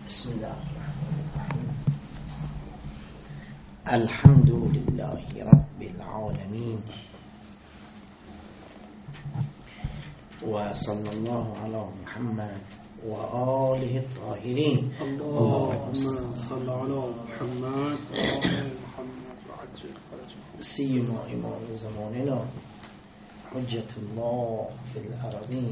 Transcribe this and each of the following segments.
بسم الله الرحمن الرحیم. الحمد لله رب العالمین و صلی الله علی محمد و آله الطاهرین. اللهم صل علی محمد و آل محمد و عجل فرجهم. سیما امام زماننا حجت الله فی الارضین.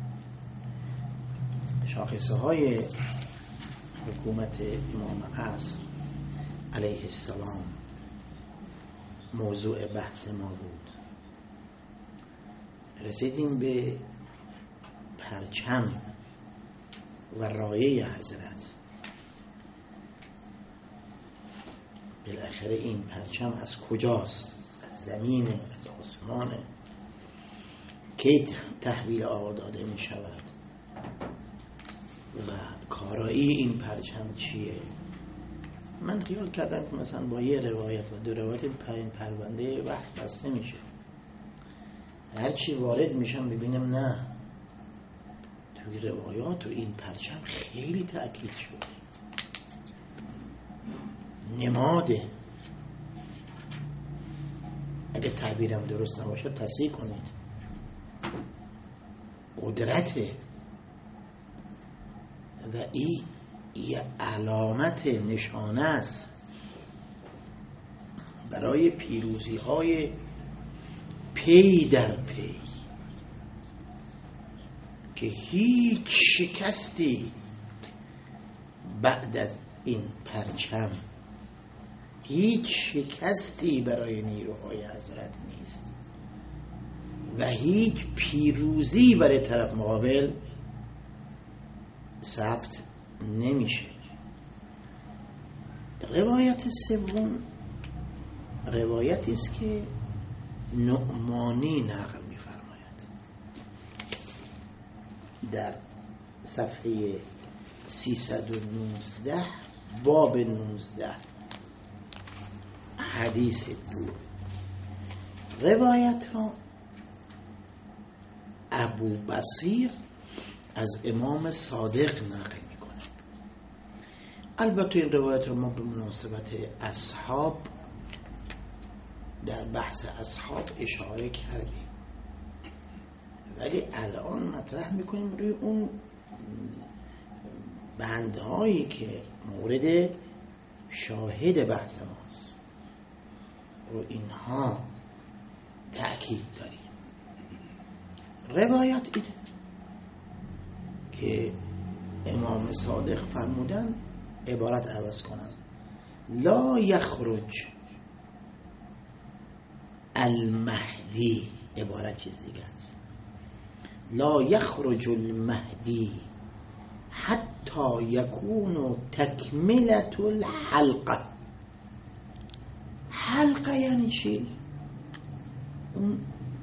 شاخصه های حکومت امام عصر علیه السلام موضوع بحث ما بود. رسیدیم به پرچم و رایه حضرت. بالاخره این پرچم از کجاست؟ از زمینه، از آسمانه؟ کی تحویل آقا داده می شود و کارایی این پرچم چیه؟ من خیال کردم که مثلا با یه روایت و دو روایت این پرونده بحث بسته میشه. هرچی وارد میشم ببینم نه، توی روایات و این پرچم خیلی تأکید شده. نماده، اگه تعبیرم درست نباشه تصحیح کنید، قدرته و این یه علامت نشانه است برای پیروزی های پی در پی که هیچ شکستی بعد از این پرچم، هیچ شکستی برای نیروهای حضرت نیست و هیچ پیروزی برای طرف مقابل ثبت نمیشه. روایت سوم روایتی است که نعمانی نقل می‌فرماید در صفحه 319 باب 19 حدیث بود. روایت را ابو بصیر از امام صادق نقل میکنه. البته این روایت رو ما به مناسبت اصحاب در بحث اصحاب اشاره کردیم، ولی الان مطرح میکنیم روی اون بندهایی که مورد شاهد بحث ماست، رو اینها تأکید داریم. روایت اینه که امام صادق فرمودن، عبارت عوض کنم، لا یخرج المهدی، عبارت چیز دیگه است، لا یخرج المهدی حتی یکون تکملت الحلقه. حلقه یعنی چی؟ اون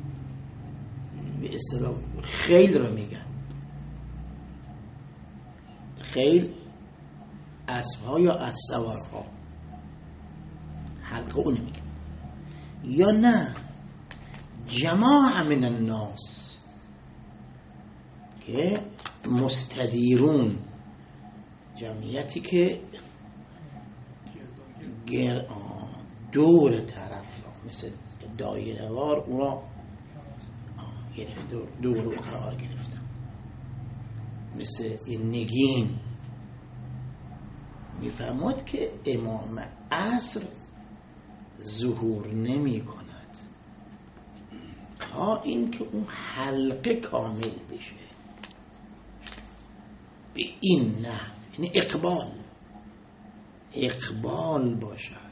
به اصطلاح خیل رو میگن. خیل اسب‌ها یا اسوارها، حلقه اون میگن. یا نه جماع من الناس که مستدیرون، جمعیتی که دور طرف مثل دایره وار اونا دور رو قرار گرفتن، مثل این نگین. میفهمد که امام عصر ظهور نمی کند تا این که اون حلقه کامل بشه به این نحو، یعنی اقبال باشد.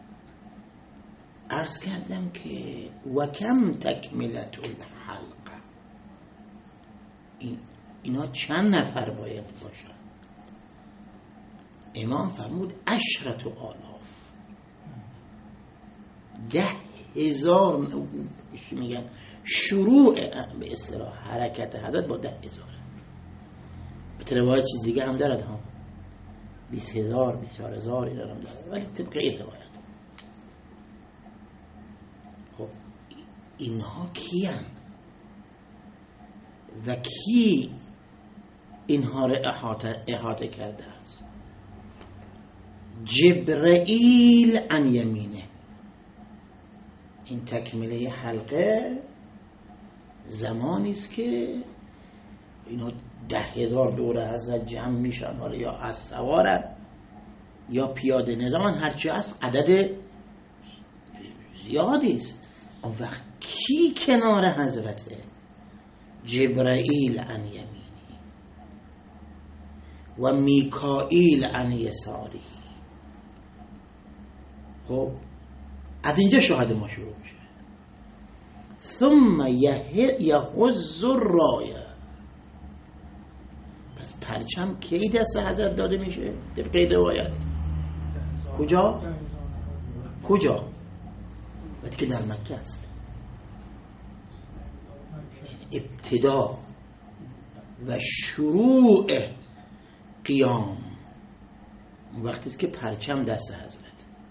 عرض کردم که و کم تکملت الحلقه، اینا چند نفر باید باشن؟ امام فرمود 10,000. 10,000 میگن شروع به اصطلاح حرکت حضرت با 10,000. به روایت چیز دیگه هم دارد ها، 20,000 24,000 اینا هم دارد، ولی طبق این روایت. خب اینها کیان و کی اینها رو احاطه کرده است؟ جبرائیل عن یمینه. این تکمیله حلقه زمانی است که اینا 10,000 دوره حضرت جمع میشن، حالا یا از سوارن یا پیاده نظامن، هرچی هست عدد زیادی است. اون وقت کی کنار حضرته؟ جبرائیل عن یمینی و میکائیل عن یساری. خب از اینجا شاهد ما شروع میشه. ثم یهز الرایه. پس پرچم کی دست حضرت داده میشه؟ طبق روایت کجا؟ وقتی که در مکه است. ابتدا و شروع قیام وقتی است که پرچم دست حضرت.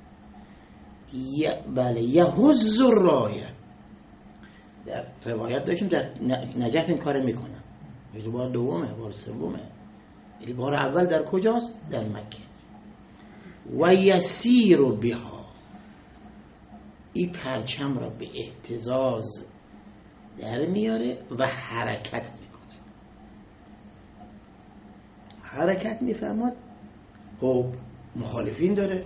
بله یهز الرایه. در روایت داشتیم در نجف این کار میکنن. بار دومه، بار سومه. یعنی بار اول در کجاست؟ در مکه. و یسیر بها. این پرچم را به اهتزاز در میاره و حرکت میکنه. حرکت میفهمد. خب مخالفین داره،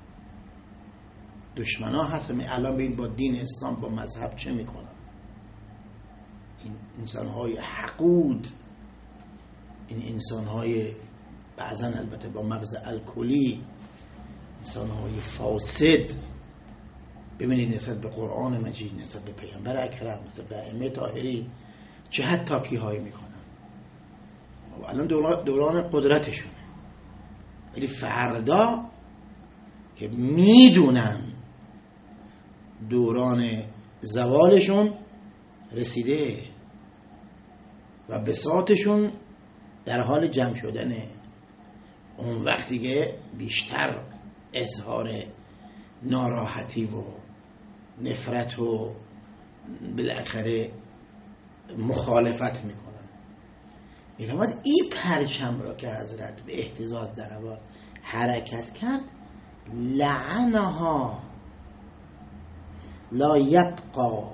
دشمن ها هست. الان ببین با دین اسلام با مذهب چه میکنن این انسان های حقود، این انسان های بعضا البته با مغز الکلی، انسان های فاسد. ببینید نسبت به قرآن مجید، نسبت به پیامبر اکرم، نسبت به ائمه طاهرین چه حتی هایی میکنن. و الان دوران قدرتشونه، ولی فردا که میدونن دوران زوالشون رسیده و بساطشون در حال جمع شدنه، اون وقتی که بیشتر اظهار ناراحتی و نفرت و بالاخره مخالفت میکنن. میفهمد این پرچم را که حضرت به اهتزاز در آورد حرکت کرد، لعنها لا یبقى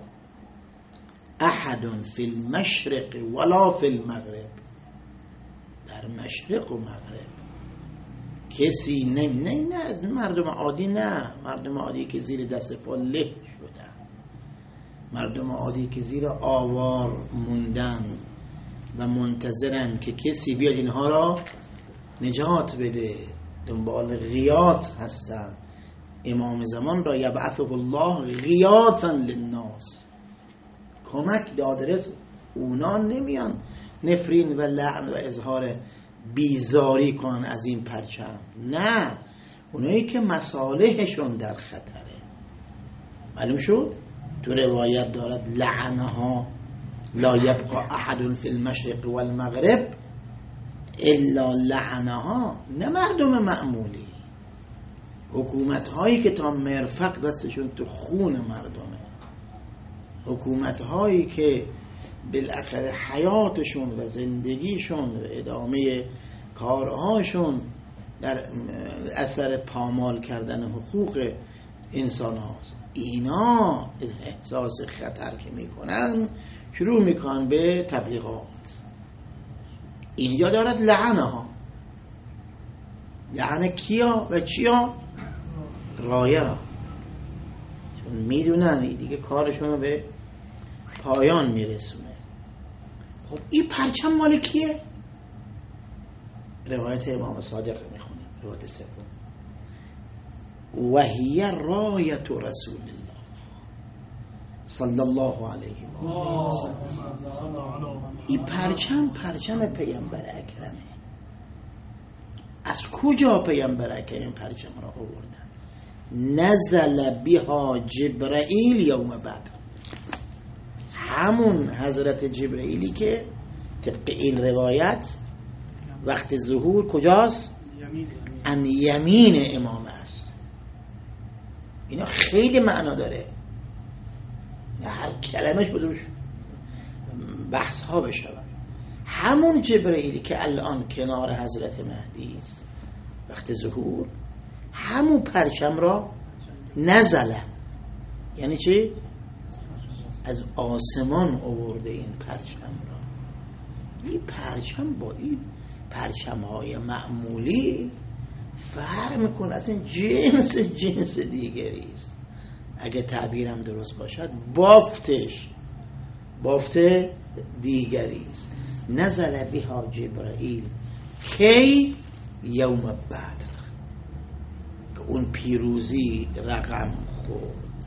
احد فی المشرق ولا فی المغرب. در مشرق و مغرب کسی نه از مردم عادی، نه مردم عادی که زیر دست پا له شدن، مردم عادی که زیر آوار موندن و منتظرن که کسی بیاد اینها را نجات بده، دنبال غیاث هستن. امام زمان را یبعثه الله غیاثا للناس، کمک دادرس. اونا نمیان نفرین و لعن و اظهار بیزاری کنن از این پرچم، نه، اونایی که مصالحشون در خطره. معلوم شد تو روایت دارد لعنها لا یبقى احد فی المشرق والمغرب الا لعنها. نه مردم معمولی، حکومت هایی که تا مرفق دستشون تو خون مردمه، حکومت هایی که بالاخره حیاتشون و زندگیشون و ادامه کارهاشون در اثر پامال کردن حقوق انسان هاست. اینا احساس خطر که میکنن شروع میکنن به تبلیغات. اینجا دارد لعنه ها. لعنه کیا و چیا؟ رایه را. چون میدونن دیگه کارشون رو به پایان میرسونه. خب این پرچم مال کیه؟ روایت امام صادق میخونیم، روایت سوم. و هی رایت رسول الله صلی الله علیه و سلم. این پرچم پیامبر اکرمه. از کجا پیامبر اکرم پرچم را آوردن؟ نزل بها جبرائیل یوم بدر. همون حضرت جبرائیلی که طبق این روایت وقت ظهور کجاست؟ ان یمین امام است. اینا خیلی معنا داره، هر کلمش بدوش بحث ها بشه. همون جبرائیلی که الان کنار حضرت مهدی است وقت ظهور، همون پرچم را نزله. یعنی چی؟ از آسمان آورده این پرچم را. این پرچم با این پرچم‌های معمولی فرق میکنه، اصلا جنس دیگری است. اگه تعبیرم درست باشد بافت دیگری است. نزل بها جبرائیل کی یوم بدر، که اون پیروزی رقم خورد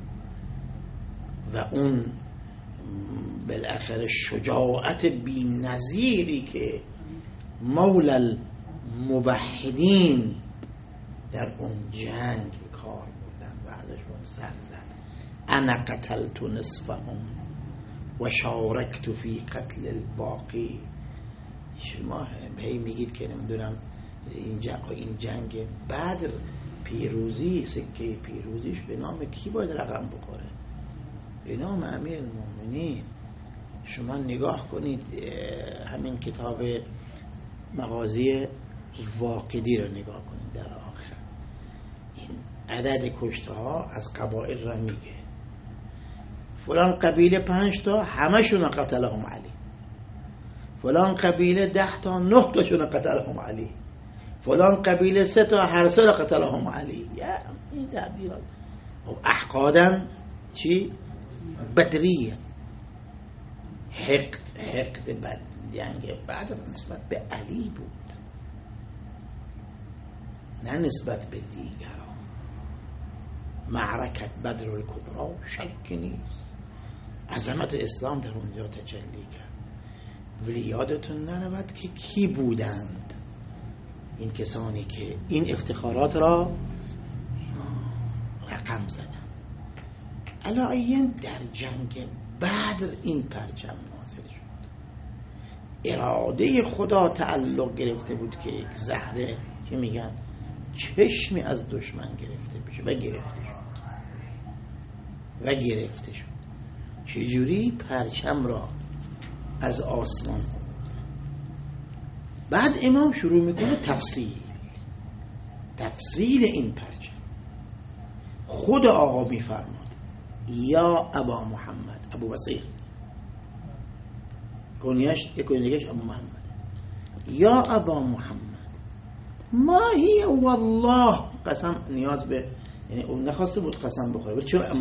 و اون بالاخره شجاعت بی نظیری که مولا الموحدین در اون جنگ کار بردن و ازشون سر زد. انا قتلت نصفهم و شارکت فی قتل الباقی. شما هی میگید که نمیدونم این جنگ بدر پیروزی، سکه پیروزیش به نام کی باید رقم بخوره؟ به نام امیر المؤمنین. شما نگاه کنید همین کتاب مغازی واقدی رو نگاه کنید، در آخر این عدد کشته ها از قبایل را میگه. فلان قبیله 5 تا همشون قتلهم علی، فلان قبیله 10 تا 9 تاشون قتلهم علی، فلان قبیله 3 تا هر 3 قتلهم علی. یا این تعبیرات احقادن چی؟ بدریه. حقد بد جنگ بعد نسبت به علی بود، نه نسبت به دیگران. معرکت بدر الکبرا شک نیست، عظمت اسلام در اونجا تجلی کرد. ولی یادتون نرود که کی بودند این کسانی که این افتخارات را رقم زدن. علایین در جنگ بدر این پرچم نازل شد. اراده خدا تعلق گرفته بود که یک زهره که میگن چشمی از دشمن گرفته بشه و گرفته شد. چجوری؟ پرچم را از آسمان آورد. بعد امام شروع میکنه تفصیل این پرچم. خود آقا میفرماد یا ابا محمد، ابو بصیر کنیش ابو محمد، یا ابا محمد ما هی والله، قسم نیاز به، یعنی اون نخواسته بود قسم بخوره، ولی چون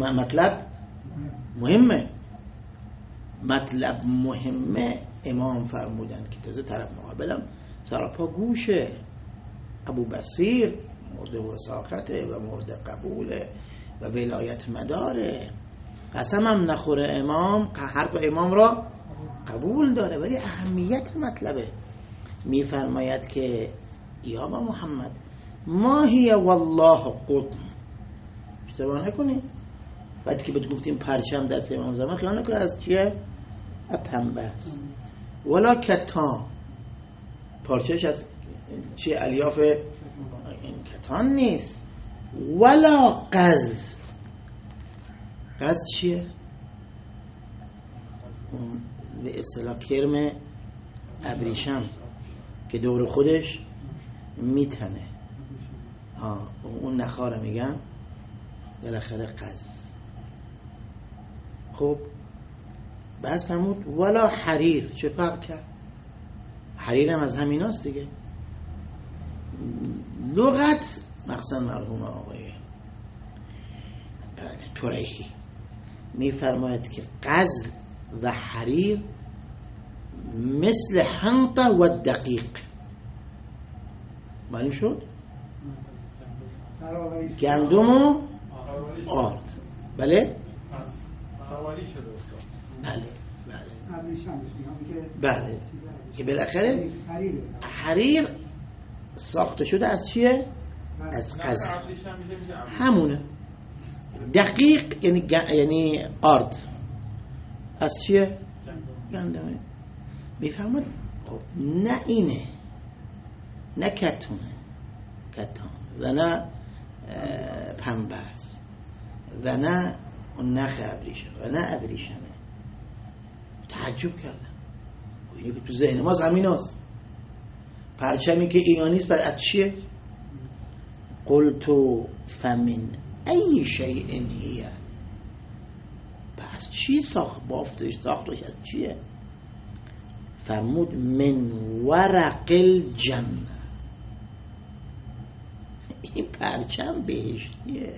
مطلب مهمه امام فرمودن که تازه طرف مقابلم سراپا گوشه، ابو بصیر مورد وثاقته و مورد قبوله و ولایت مداره. قسمم نخوره امام، حرف امام را قبول داره، ولی اهمیت مطلبه. میفرماید که یا با محمد ما هی والله قطن، اشتباه نکنی. بعد که بهت گفتیم پرچم دست امام زمان، خیال نکنی از چیه؟ پنبه است. ولا کتان، پارچهش از چیه؟ الیاف. این کتان نیست. ولا قز. قز چیه؟ به اصطلاح کرم ابریشم که دور خودش میتنه، اون نخاره میگن بالاخره قز. خب بعد فرمود ولا حریر. چه فرق کرد؟ حریر هم از همین هاست دیگه. لغت مخصوصا مرحوم آقای توریحی میفرماید که قز و حریر مثل حنطه و دقیق. معلوم شد؟ گندم و آرد. بله؟ بله که بالاخره حریر ساخته شده از چیه؟ از قز. همونه. دقیق یعنی آرد از چیه؟ گندمه. میفهمد نه اینه، نه کتان و نه پنبه است و نه اون نخ ابریشم و نه ابریشمه. تعجب کردم، اینه که تو ذهن ما زمین هست. پرچمی که اینا نیست بعد از چیه؟ قلت فمن ای شیء هی، پس چی ساختش از چیه؟ فرمود من ورق الجنه، این پرچم بهشتیه،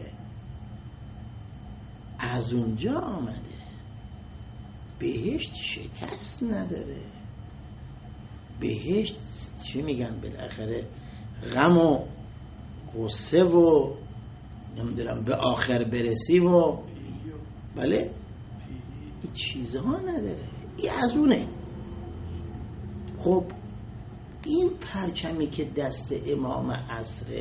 از اونجا آمده. بهشت شکست نداره، بهشت چی میگن بالاخره، غم و غصه و نمیدونم به آخر برسی و بله این چیزها نداره، این از اونه. خب این پرچمی که دست امام عصره،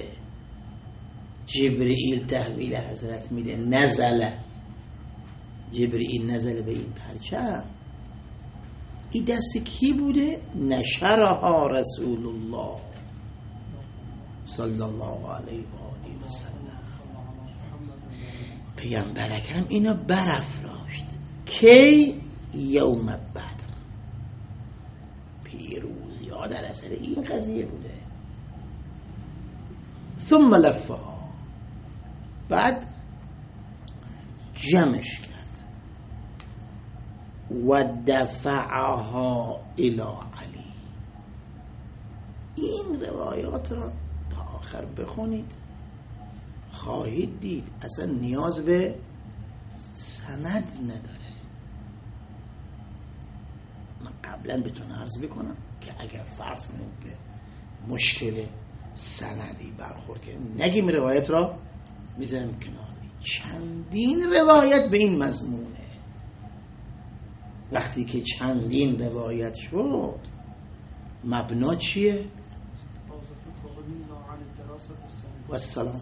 جبرئیل تحویل حضرت میده، جبرئیل نزله به این پرچم، این دست کی بوده؟ نشرها رسول الله صلی الله علیه و آله و سلم، پیامبر اکرم اینا برافراشت. کی؟ یوم بدر، پیروزی ها در اثر این قضیه بوده. ثم لفها، بعد جمعش کرد، و دفعها الی علی. این روایات را تا آخر بخونید خواهید دید اصلا نیاز به سند نداره. من قبلا بهتون عرض بکنم که اگر فرض کنید به مشکل سندی برخورد کنیم، نگیم روایت را میذاریم کنار، چندین روایت به این مضمونه. وقتی که چندین روایت شد مبنا چیه؟ و السلام،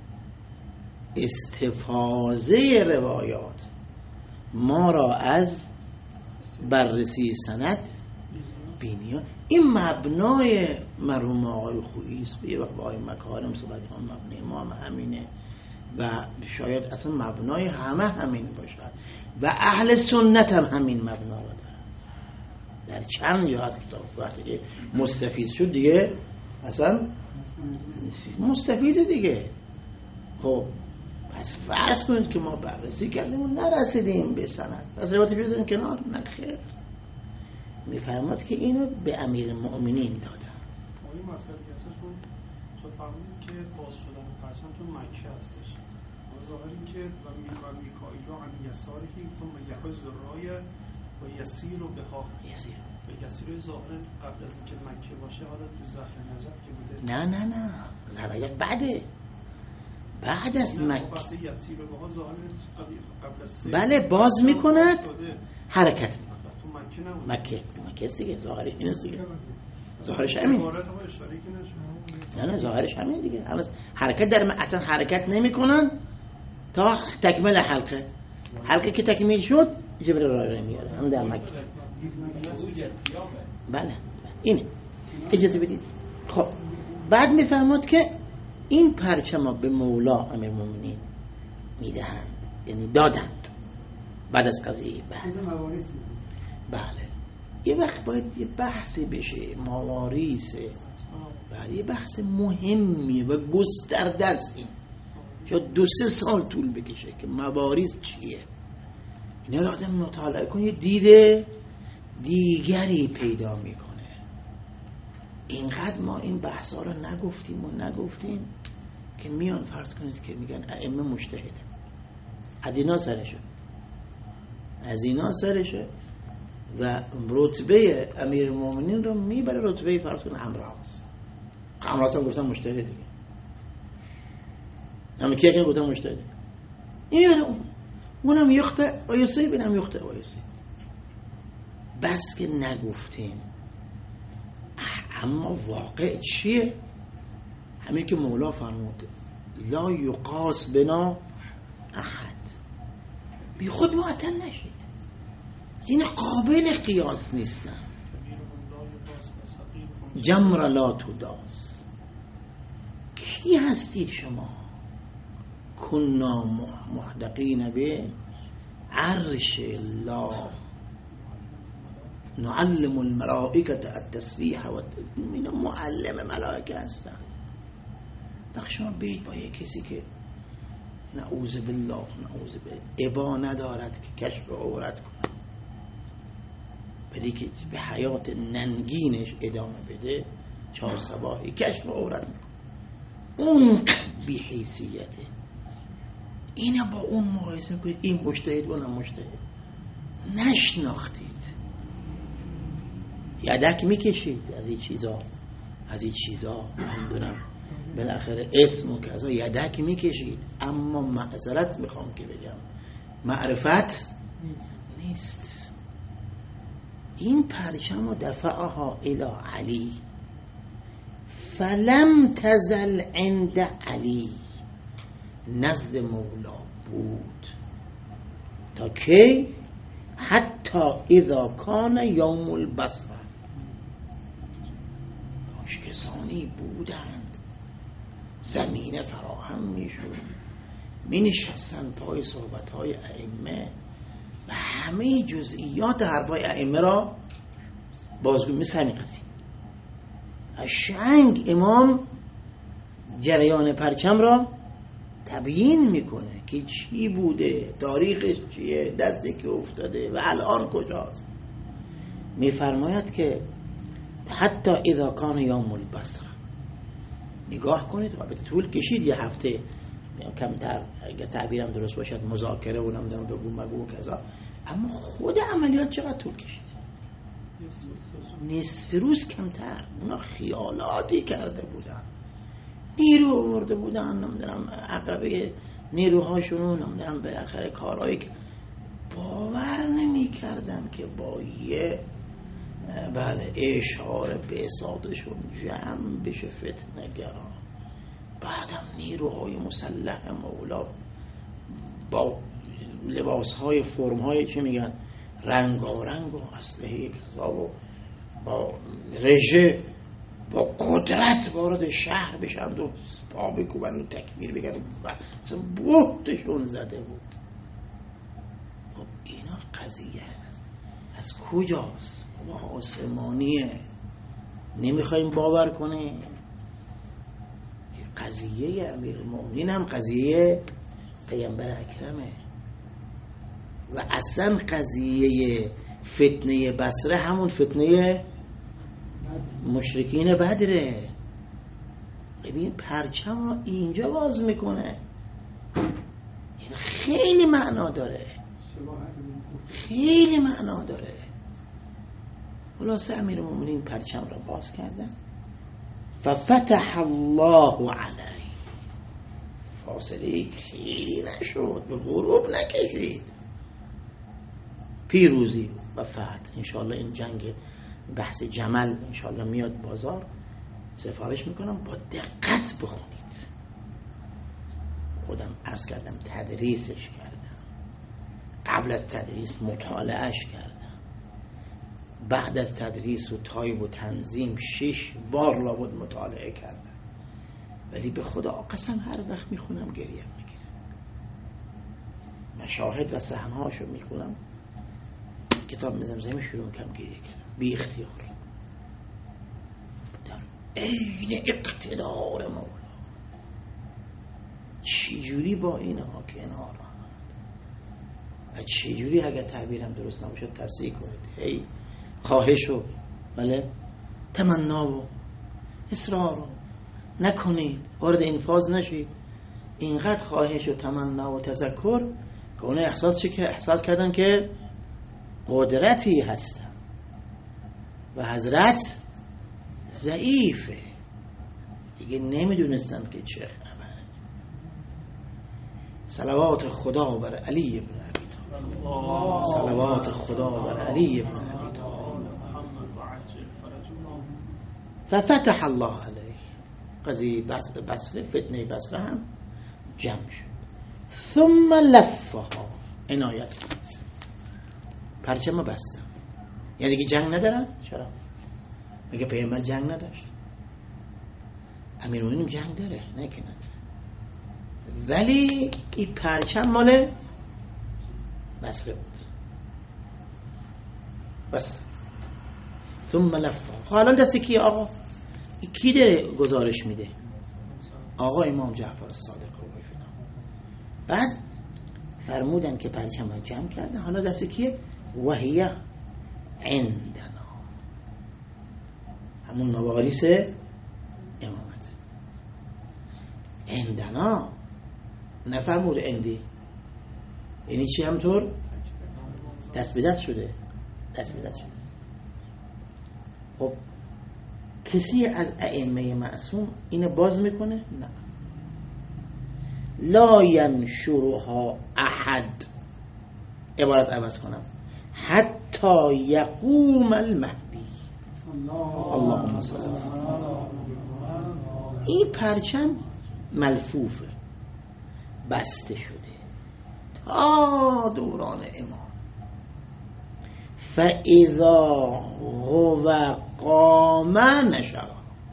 استفاضه روایات ما را از بررسی سند بینی. این مبنای مرحوم آقای خویی است، یه وقت با آقای مکارم صحبت کنم، مبنای ما هم همینه و شاید اصلا مبنای همه همین باشد و اهل سنت هم همین مبنا رو دارن. در چند جا از کتاب وقتی که مستفید شد دیگه اصلا مستفید دیگه. خب پس فرض کنید که ما بررسی کردیم و نرسیدیم به سند، پس روایت بذاریم کنار. نه خیر، میفرماد که اینو به امیر المؤمنین دادن. این مطلبی که اساسون شما فرمودید که باز شدن پرچم تو مکه هستش، ظاهر این که و میکائیل عن یساره ثم یحز الرای و یسیر و بها، یسیر ظاهر قبل از اینکه مکه باشه، حالا تو زهر نجف که بوده. نه زهر نجف بعد از مکه. بحث یسیر و بها ظاهر قبل از بله باز میکند، حرکت میکند. تو مکه نبود. مکه است دیگه، ظاهر این است دیگه، ظاهرش همین. نه ظاهرش همین دیگه. حرکت در اصلا حرکت نمیکنن تا تکمیل حلقه که تکمیل شد جبرئیل راه میاد هم در مکه. بله اینه، اجازه بدید. خب بعد میفرماد که این پرچم به مولا امیرالمومنین میدهند، یعنی دادند بعد از قضیه بعد. بله یه وقت باید یه بحثی بشه، مواریث، بله یه بحث مهمیه و گسترده است. این شاید 2-3 سال طول بکشه که مواریث چیه. اینا رو آدم مطالعه کنه، یه دید دیگری پیدا میکنه. اینقدر ما این بحث ها رو نگفتیم که میان فرض کنید که میگن ائمه مجتهد، از اینا سرشه و رتبه امیر المؤمنین رو میبره رتبه فرض کنید عمراس هم گفتن مجتهد دیگه، همه کیا که گفتن مجتهد، این اونم یخته و یصیب، اینم یخته و یصیب، بس که نگفتیم. اما واقع چیه؟ همین که مولا فرمود لا یقاس بنا احد، بی خود معطل نشید، این قابل قیاس نیستن. جمر لا تداس، کی هستید شما؟ کنا محدقین به عرش الله نعلم الملائکه التسبیح و معلم ملائکه هستن. وقت شما بید با یک کسی که نعوذ بالله نعوذ بالله ابا ندارد که کشف عورت کنه، ولی که به حیات ننگینش ادامه بده، 4 صباحی کشف عورت میکنه، اون بی حیثیته. اینو با اون مقایسه کنید، این مجتهد اونم مجتهد، نشناختید، یدک میکشید از این چیزا نمیدونم بالاخره اسم و کذا یدک میکشید، اما معذرت میخوام که بگم معرفت نیست. این پرچم و دفعها الی علی، فلم تزل عند علی، نزد مولا بود تا کی؟ حتی اذا کان یوم البصره، کاش کسانی بودند زمینه فراهم میشد، می نشستن پای صحبتهای ائمه و همه جزئیات حرفای ائمه را بازگو. مثل همین قضیه شنگ امام جریان پرچم را تبیین میکنه که چی بوده، تاریخش چیه، دستی که افتاده و الان کجاست. میفرماید که حتی اذا کان یوم البصره، نگاه کنید البته طول کشید، یه هفته کمتر اگه تعبیرم درست باشد مذاکره و نمیدونم بگو مگو کذا، اما خود عملیات چقدر طول کشید؟ نصف روز کمتر. اونا خیالاتی کرده بودن، نیرو آورده بودن، نمیدونم عقبه نیروهاشون، نمیدونم بالاخره کارهایی که باور نمی کردن که با یه اشعار بساطشون جمع بشه فتنه‌گرا. بعدم نیروهای مسلح مولا با لباسهای فرمهای چه میگن رنگارنگ و اسلحه کذا و با رژه با قدرت وارد شهر بشن و پا بکوبن و تکبیر بگن و اصلا بهتشون زده بود. خب اینا قضیه هست، از کجاست؟ با آسمانیه، نمیخوایم باور کنیم که قضیه امیرالمومنین هم قضیه پیامبر اکرمه و اصلا قضیه فتنه بصره همون فتنه مشرکین بدره. ببین پرچم رو اینجا باز میکنه، این خیلی معنا داره، خیلی معنا داره. خلاصه امیرالمومنین پرچم رو باز کردن، ففتح الله علیه، فاصله خیلی نشد، به غروب نکشید، پیروزی و فتح. انشاءالله این جنگ بحث جمل انشاءالله میاد بازار، سفارش میکنم با دقت بخونید. خودم عرض کردم تدریسش کردم، قبل از تدریس مطالعهش کردم، بعد از تدریس و تایب و تنظیم 6 بار لابد مطالعه کردم، ولی به خدا قسم هر وقت میخونم گریه میگیرم، مشاهد و صحنه‌هاشو میخونم، کتاب میزم شروع کم گریه کردم بی اختیار، در عین اقتدار مولا. چجوری با اینها کنار آمد و چجوری، اگر تعبیرم درست نباشد تصحیح کنید، هی خواهش و بله تمنا و اصرار و نکنید، وارد انفاذ نشید، اینقدر خواهش و تمنا و تذکر که اون احساس کردن که قدرتی هستن و حضرت ضعیفه دیگه، نمیدونستن که چه خبره. صلوات خدا بر علی ابن ابی طالب، صلوات خدا بر علی ابن ابی طالب. ففتح الله علیه، قضیه بصره فتنه بصره هم جمع شد. ثم لفها، عنایت پرچم بستم، یعنی که جنگ ندارن. چرا؟ میگه پیامبر جنگ نداشت، امیرالمومنین جنگ داره، نه که نداره، ولی این پرچم مال بصره بود بس. ثم لفها، حالا دست کی آقا؟ کی داره گزارش میده؟ آقا امام جعفر صادق رو بفیدم. بعد فرمودن که پرچم ها جمع کردن، حالا دست کیه؟ وحیه عندنا، همون مواریث امامت. عندنا نفرمود اندی، یعنی چی؟ همطور دست به دست شده، دست به دست شده. خب کسی از ائمه معصوم اینو باز میکنه؟ نه. لا ینشرها احد، عبارت عوض کنم، حتی یقوم المهدی. اللهم صل علی محمد. این پرچم ملفوفه، بسته شده تا دوران امام. فاذا هو قام نشر،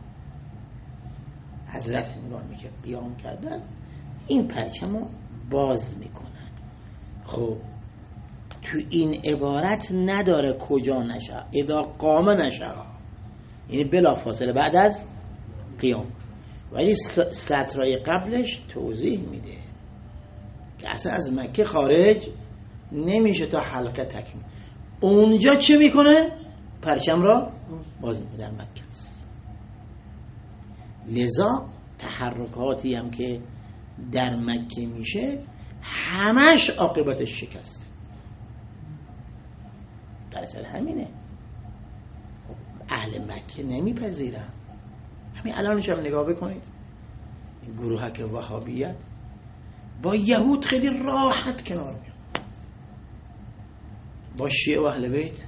حضرت هنگامی که قیام کردن این پرچم رو باز میکنن. خب تو این عبارت نداره کجا نشر، اذا قام نشر، یعنی بلا فاصله بعد از قیام. ولی سطرهای قبلش توضیح میده که اصلا از مکه خارج نمیشه تا حلقه تکمیل. اونجا چه میکنه؟ پرچم را باز میکنه، در مکه است. لذا تحرکاتی هم که در مکه میشه همش عاقبتش شکست. در اصل همینه، اهل مکه نمیپذیرن. همین الانش هم نگاه بکنید، این گروهک وهابیت با یهود خیلی راحت کنار میاد، با شیعه و اهل بیت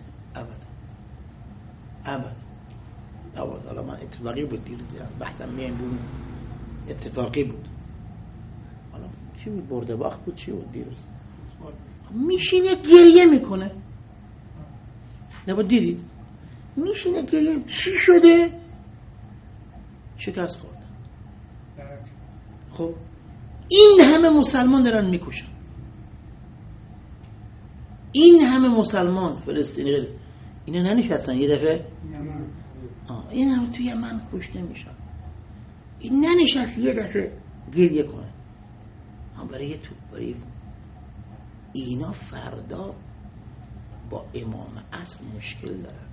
ابدا. حالا من اتفاقی بود دیروز بحثم میایم بود، اتفاقی بود. حالا چی بود؟ برده باخت بود، چی بود دیروز؟ میشینه گریه میکنه، نبا دیدید؟ میشینه گریه. چی شده؟ شکست خورد. خب این همه مسلمان دارن میکشن، این همه مسلمان فلسطینی اینا ننشستن یه دفعه؟ این همه توی یمن کشته میشن، این ننشست یه دفعه گریه کنه. هم برای برای اینا فردا با امام عصر مشکل دارن.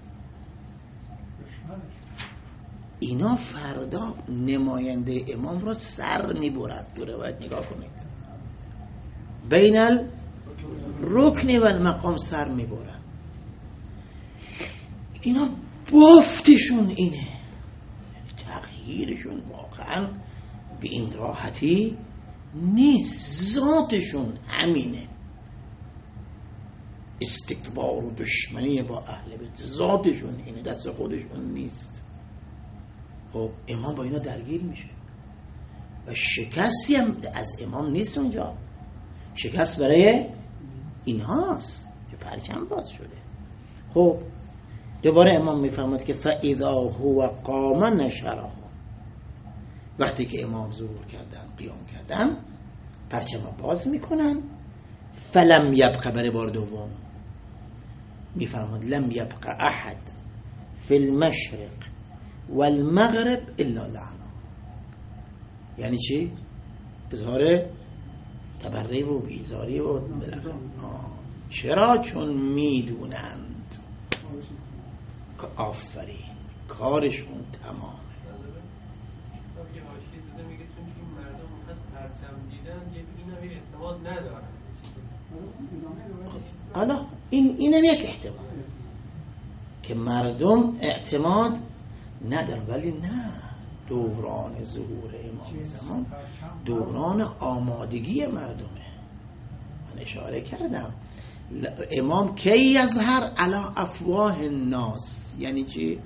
اینا فردا نماینده امام را سر میبرد. دو روایت نگاه کنید، بین الرکن و المقام سر میبرد. اینا بافتشون اینه، تغییرشون واقعا به این راحتی نیست، ذاتشون همینه. استکبار و دشمنی با اهل بیت ذاتشون اینه، دست خودشون نیست. خب امام با اینا درگیر میشه و شکستی هم از امام نیست اونجا، شکست برای اینهاست که پرچم باز شده. خب دوباره امام میفهمد که فاذا هو قام نشره، وقتی که امام ظهور کردن، قیام کردن، پرچم رو باز میکنن. فلم یبقى، برای بار دوم میفرماد لم یبقى احد فی المشرق والمغرب الا لعنه. یعنی چی؟ اظهار تبرئه و بیزاری و چرا؟ چون میدونند که آفرین کارشون تمامه. یه حاشیه دیده میگه چون این مردم میخواد پرچم دیدن یه اینا به اعتماد ندارن. حالا اینم یک احتمال که مردم اعتماد ندارن، ولی نه، دوران ظهور امام زمان دوران آمادگی مردمه. من اشاره کردم امام کی یظهر علی افواه الناس، یعنی چی؟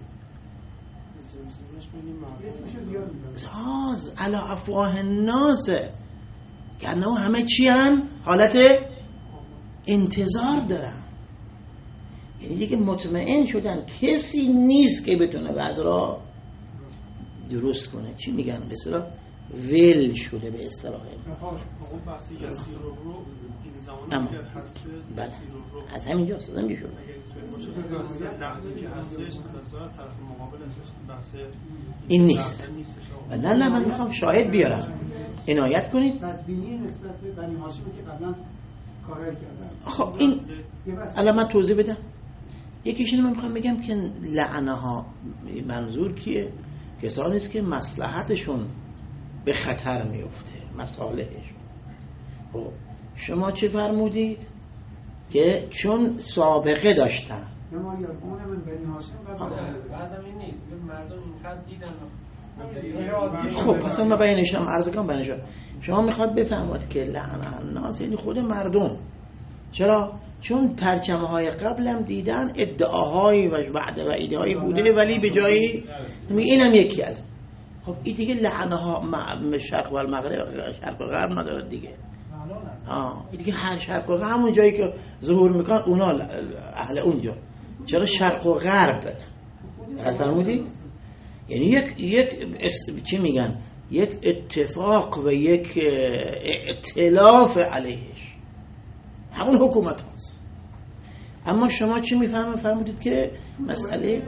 زاز علی افواه الناس، که انه همه چی هن؟ حالت انتظار دارن، یعنی دیگه مطمئن شدن کسی نیست که بتونه وضع را درست کنه. چی میگن؟ ول شده به اصطلاح. اون بحث یسیر رو این زمان که هست از همینجاست از همینجا شده که هستش مثلا طرف مقابل هستش بحث این نیست. نه من میخوام شاهد بیارم، عنایت کنید. بدبینی نسبت به بنی هاشم که قبلا کارایی کردن. خب این الان من توضیح بدم. یکیش اینو من میخوام بگم که لعنه ها منظور کیه؟ کسانی است که مصلحتشون به خطر میفته، مصالحشون. خب شما چه فرمودید؟ که چون سابقه داشتن. ما یارگون من بنی هاشم بعدم این نیست مردم اینقدر دیدن. خب پس من بیانشم عرض کنم بیانشم. شما میخواد بفهمید که لعنه الناس یعنی خود مردم. چرا؟ چون پرچم‌های قبلم دیدن ادعاهای و وعده و ایده‌های بوده ولی به جایی اینم یکی از. خب این دیگه لعنه ها شرق و المغرب شرق و غرب نداره دیگه. این دیگه هر شرق و غرب همون جایی که ظهور میکنن اونا اهل اونجا. چرا شرق و غرب؟ فرمودید؟ یعنی یک چی میگن؟ یک اتفاق و یک ائتلاف علیهش همون حکومت هاست. اما شما چی فرمودید که مسئله یعنی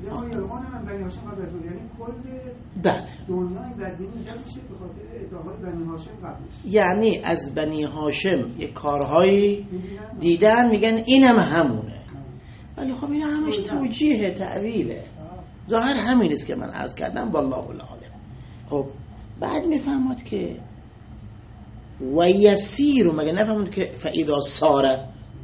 کل دنیای بدبینی ایجاد میشه به خاطر ادعاهای بنی هاشم قبلش. یعنی از بنی هاشم یک کارهایی دیدن میگن اینم همونه. ولی خب این همش توجیه تعویله. ظاهر همین است که من عرض کردم والله العالم. خب بعد میفهمد که و یسیر مگه نفهمد که فاذا صار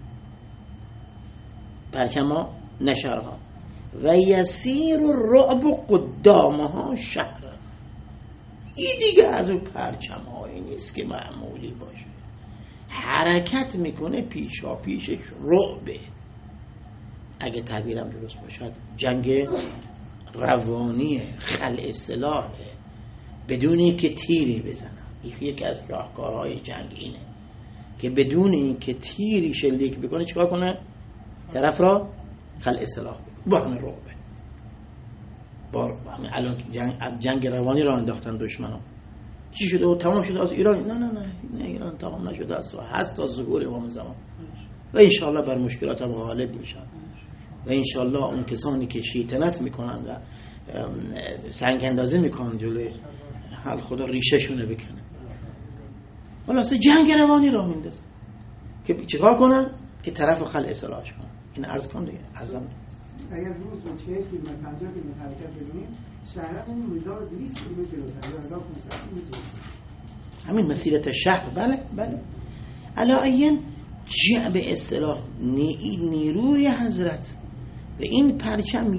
پرچما نشرها و یسیر الرعب قدامها شهر. این دیگه از اون پرچم‌هایی نیست که معمولی باشه، حرکت میکنه پیشا پیشش رعبه. اگه تعبیرم درست باشد جنگ روانی خلع سلاحه بدونی که تیری بزنن. یکی از راهکارهای جنگ اینه که بدون این که تیری شلیک بکنه چیکار کنه؟ طرف را خلع سلاح با همه رعبه. با الان جنگ روانی را انداختن دشمنان. چی شده و تمام شده از ایران؟ نه ایران تمام نشده است، هست تا ظهور امام زمان و انشاءالله بر مشکلات هم غالب میشن و انشاءالله اون کسانی که شیطنت میکنن و سنگ اندازی میکنن جلوی حال خدا ریشه شونه بکنه. خلاصه جنگ روانی را میندازن که چیکار کنن؟ که طرف خلع سلاحش کنن. این عرض کن دیگه ارزم. اگر روز و 40 کیلومتر 50 کیلومتر حرکت بکنیم شهر اون 1200 کیلومتر جلوتر یا 1500 کیلومتر همین مسیرت شهر. بله علاین جعب اصطلاح نیروی حضرت و این پرچم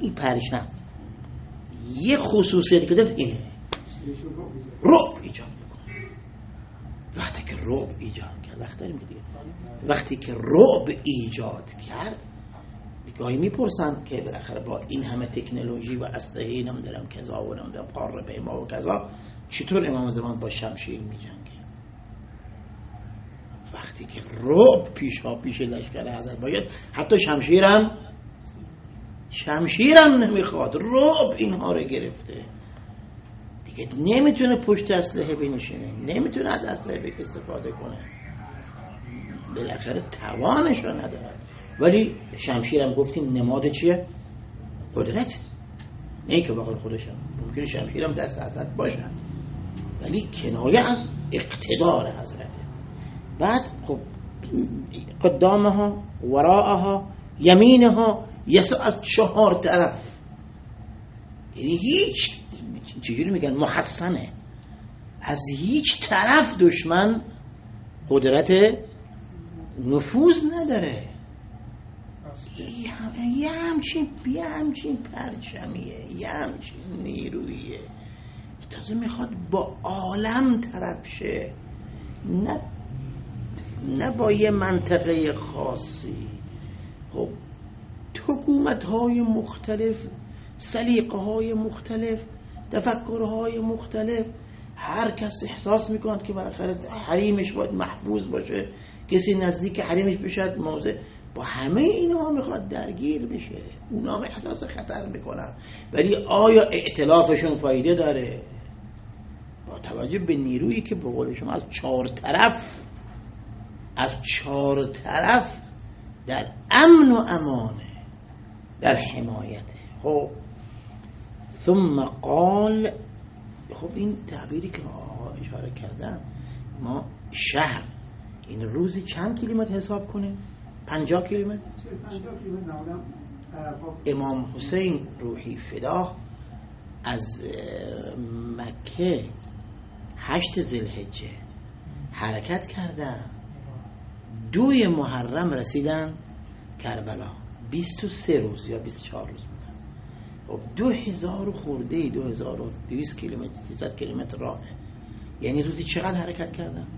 یه خصوصیتی که داره اینه رعب ایجاد کنه. وقتی که رعب ایجاد کرد وقتی که رعب ایجاد کرد گاهی میپرسن که بالاخره با این همه تکنولوژی و اسلحه نمیدونم کذا و نمیدونم قاره ما و کذا چطور امام زمان با شمشیر میجنگه؟ وقتی که رعب پیش لشکر حضرت باید حتی شمشیرم نمیخواد، رعب اینها رو گرفته دیگه، نمیتونه پشت اسلحه بنشینه، نمیتونه از اسلحه استفاده کنه، بالاخره توانش رو نداره. ولی شمشیرم گفتیم نماد چیه؟ قدرت. نه که بقول خودشم ممکنه شمشیرم دست حضرت باشه ولی کنایه از اقتدار حضرته. بعد خب قدامها وراءها یمینها از 4 طرف، یعنی هیچ چجوری میگن محسنه، از هیچ طرف دشمن قدرت نفوذ نداره. یه همچین پرچمیه، یه همچین نیرویه، تازه میخواد با عالم طرف شه، نه با یه منطقه خاصی. خب حکومت‌های مختلف، سلیقه‌های مختلف، تفکرهای مختلف، هر کس احساس میکنه که بالاخره حریمش باید محفوظ باشه، کسی نزدیک حریمش بشه موضع، با همه اینها میخواد درگیر بشه، اونا احساس خطر میکنن. ولی آیا ائتلافشون فایده داره؟ با توجه به نیرویی که به قول شما از چهار طرف در امن و امانه، در حمایته. خب ثم قال، خب این تعبیری که اشاره کردن، ما شهر این روزی چند کیلومتر حساب کنیم؟ 50 کیلومتر. امام حسین روحی فداه از مکه 8 ذوالحجه حرکت کردن، 2 محرم رسیدن کربلا، 23 روز یا 24 روز بودن. خب 2000 خورده 2200 کیلومتر 300 کیلومتر راه، یعنی روزی چقدر حرکت کردن؟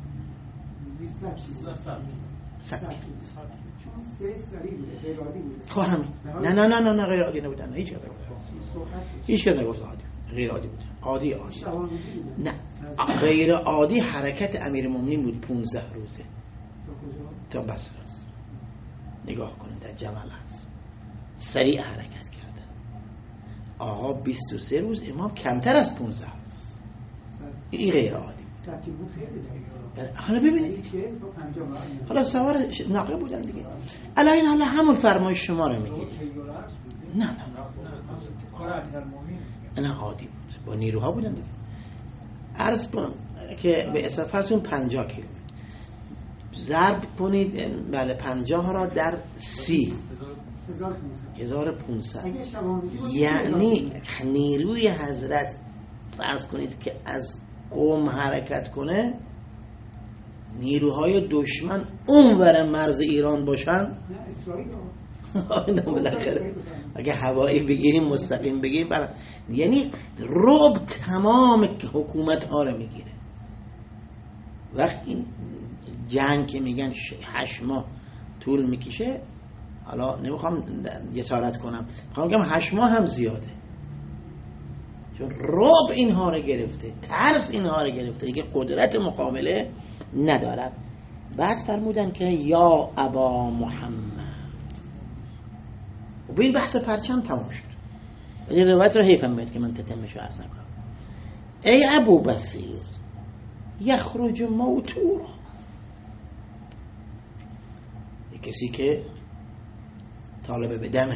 100 کیلومتر. چون 3 سری بوده، غیر عادی بوده. خب همین. نه غیر عادی نبودن، هیچ کس نگفت عادی، غیر عادی بود. عادی نه، غیر عادی حرکت امیرالمومنین بود 15 روزه تا بصره. نگاه کنید در جمل هست، سریع حرکت کردن. آقا 23 روز، امام کمتر از 15 روز. این غیر عادی. حالا ببینید، حالا سوار ناقه بودن دیگه. الان حالا همون فرمایش شما رو میگیری. نه عادی بود، با نیروها بودن دیگه. عرض کنم که به اصفهان 50 کیلومتر ضرب کنید، بله 50 را در 30 1500. یعنی نیروی حضرت فرض کنید که از قم حرکت کنه، نیروهای دشمن اونور مرز ایران باشن، بالاخره اگه هوایی بگیریم مستقیم بگیریم، یعنی رعب تمام حکومت ها رو میگیره. وقت این جنگ که میگن 8 ماه طول میکشه، حالا نمیخوام جسارت کنم، میخوام بگم 8 ماه هم زیاده، چون رعب اینها رو گرفته، ترس اینها رو گرفته، دیگه قدرت مقابله ندارد. بعد فرمودن که یا ابا محمد، و به این بحث پرچم تمام شد. این روایت رو حیفم میاد که من تتمشو عرض نکنم. ای ابو بصیر یخرج موتورا، یک کسی که طالب به دمه،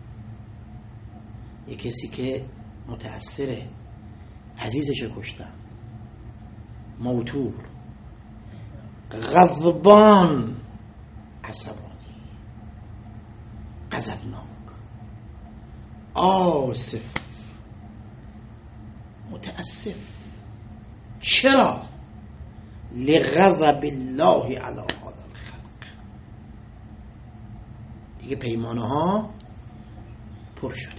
یک کسی که متأثره، عزیزش کشتن، موتور، غضبان، عصبانی، غضبناک، آسف، متأسف. چرا؟ لغضب الله علی هذا الخلق. دیگه پیمانه ها پر شده.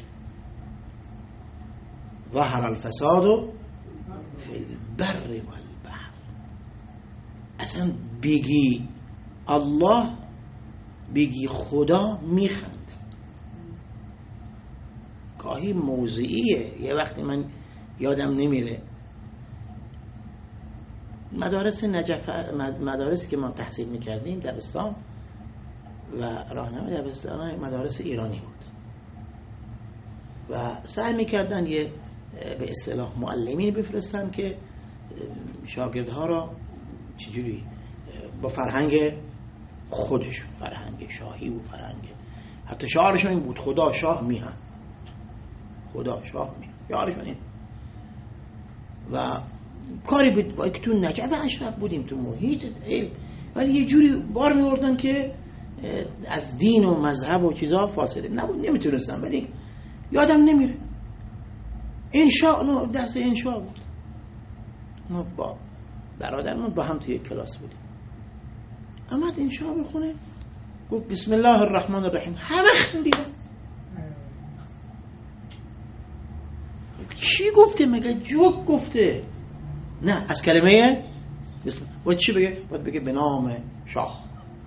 ظهر الفساد فی البر والبحر. اصلا بگی الله، بگی خدا، میخنده. گاهی موضعیه. یه وقتی من یادم نمیره، مدارس نجف، مدارسی که ما تحصیل میکردیم دبستان و راهنمای دبستان مدارس ایرانی بود و سعی میکردن یه به اصطلاح معلمین بفرستن که شاگردها را چجوری با فرهنگ خودشون، فرهنگ شاهی و فرهنگ، حتی شعارشون این بود خدا شاه میهن، خدا شاه میهن، یارشون این. و کاری بود با که تو نجف اشرف بودیم، تو محیط علم، ولی یه جوری بار میوردن که از دین و مذهب و چیزا فاصله نبود، نمیتونستم. ولی یادم نمیره انشاء، درس انشاء بود، ما با برادرمون با هم توی کلاس بودیم. امد انشاء بخونه، گفت بسم الله الرحمن الرحیم، همه خندیدن. چی گفته؟ مگه جوک گفته؟ نه، از کلمه باید چی بگه؟ باید بگه به نام شاه،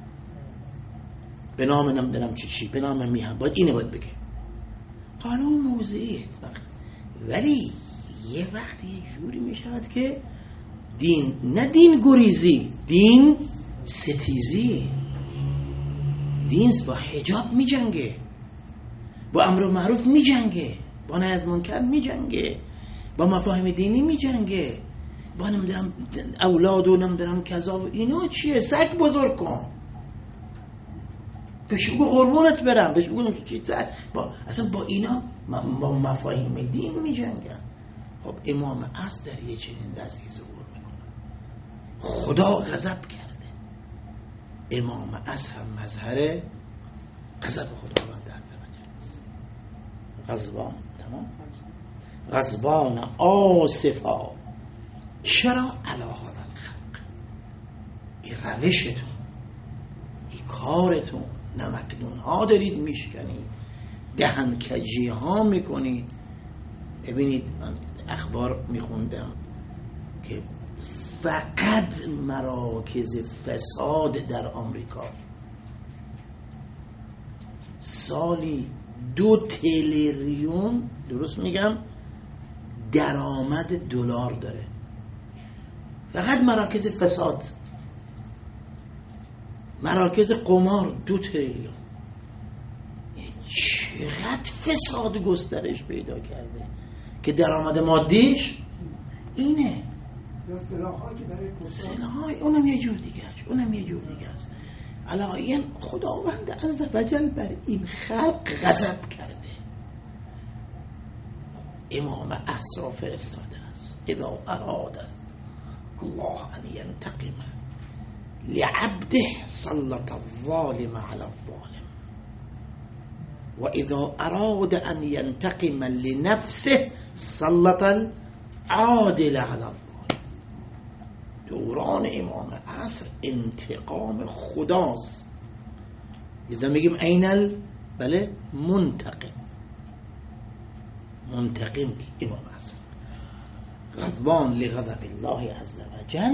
به نام نمیدونم چی، به نام میهم، باید اینه باید بگه. قانون موضعیه. ولی یه وقتی یه جوری میشود که دین، نه دین گریزی، دین ستیزی، دین با حجاب میجنگه، با امر معروف میجنگه، با نهی از منکر میجنگه، با مفاهیم دینی میجنگه، با نمیدونم اولاد و نمیدونم کذا اینا چیه؟ سگ بزرگ کن، بهش بگو قربونت برم، بهش بگو چی اصلا با اینا با مفاهیم دین می جنگن. خب امام عصر در یه چنین وضعی ظهور میکنه. خدا غضب کرده، امام عصر هم مظهر غضب خداوند عزوجل است. غضبان، تمام، غضبان آصفا. چرا؟ علی هذا الخلق، این روشتون، این کارتون، نمکدون ها دارید میشکنید، دهن کجی ها میکنید. ببینید من اخبار میخوندم که فقط مراکز فساد در آمریکا سالی 2 تریلیون، درست میگم، درآمد دلار داره. فقط مراکز فساد، مراکز قمار 2 تریلیون. چقدر فساد گسترش پیدا کرده که درآمد مادیش اینه. سلاح‌ها که برای سلاح‌های اونم یه جور دیگه است، اونم یه جور دیگه است. علاوه خداوند عزوجل بر این خلق غضب کرده. امام عصر فرستاده است اذا اراد الله ان ينتقم لعبده سلط الظالم على الظالم و اذا اراد ان ينتقم لنفسه سلط العادل على الظالم. دوران امام عصر انتقام خداست. اذا میگیم اینل بله منتقم که امام عصر غضبان لغضب الله عز وجل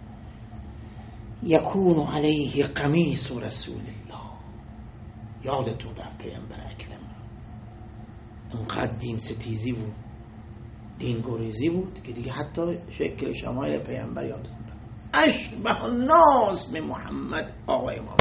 یکون علیه قمیص رسول الله. یادتون رفت پیامبر اکرم انقدر دین ستیزی بود، دین گریزی بود که دیگه حتی شکل شمایل پیامبر یادتون رفت. اشبه الناس به محمد آقای امام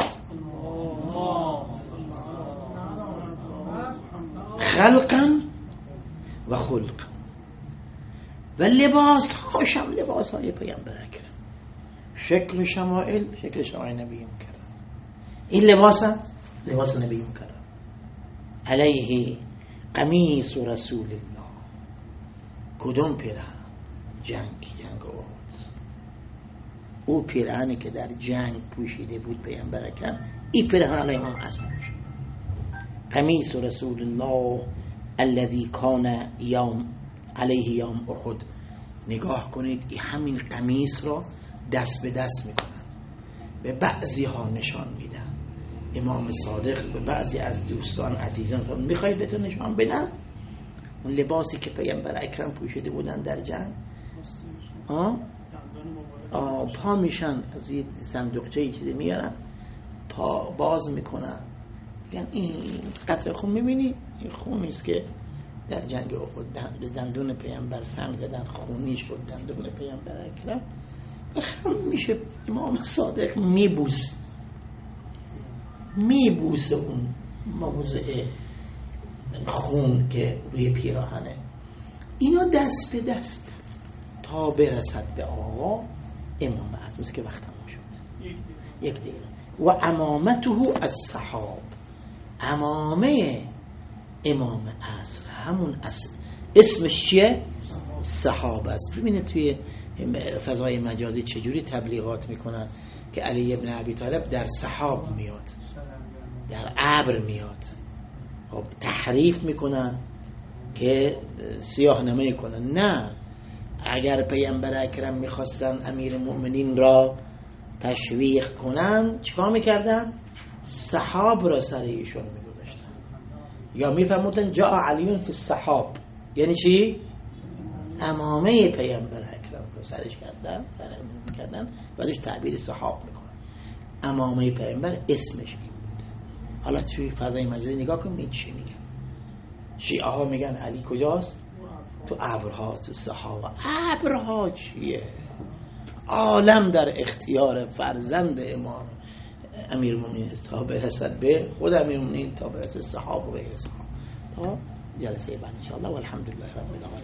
خلقا و خلقا و لباس هاش هم لباس های پیامبر اکرم، شکل شمایل شکل شمایل نبی مکرم. این لباس هم لباس نبی مکرم. علیه قمیص رسول الله. کدوم پیرهن؟ جنگ احد. او پیرهنی که در جنگ پوشیده بود پیامبر اکرم، این پیرهن علیه امام عصر پوشید. قمیص رسول الله الذي كان يوم علیه یوم احد. نگاه کنید این همین قمیص را دست به دست میکنن، به بعضی ها نشان میدن. امام صادق به بعضی از دوستان عزیزان فرمود میخوای به تو نشان بدم اون لباسی که پیامبر اکرم پوشیده بودن در جنگ؟ پا میشن از یه صندوقچه یه چیزی میارن، پا باز میکنن، میگن این قطره خون میبینی؟ این خونیست که در جنگ احد به دندون پیامبر سم زدن، خونی شد دندون پیامبر اکرم. خم میشه امام صادق میبوسه اون موضع خون که روی پیراهنه. اینا دست به دست تا برسد به آقا امام عصر، مثل که وقت تمام شد. یک دقیقه. و عمامته الصحاب. عمامه امام عصر همون اسمش چیه؟ صحاب است. ببینید توی فضای مجازی چجوری تبلیغات میکنن که علی ابن ابی طالب در صحاب میاد، در ابر میاد. خب تحریف میکنن که سیاه نمایی کنن. نه، اگر پیامبر اکرم میخواستن امیر المؤمنین را تشویق کنن چیکار میکردن؟ صحاب را سر ایشون میگذاشتن، یا میفهموندن جاء علیون فی الصحاب، یعنی چی؟ امامه پیامبر اکرم رو سرش کردن و ازش تعبیر صحاب میکنن. امامه پیامبر اسمش این بوده. حالا توی فضای مجازی نگاه کنید چی میگن. شیعه ها میگن علی کجاست؟ تو ابرها، تو صحابه. ابرها چیه؟ عالم در اختیار فرزند امام امیر المؤمنین تا برسد به خود امیر المؤمنین، تا برسد صحابه و غیر صحابه. تا جلسه بعد ان شاء الله والحمد لله رب العالمین.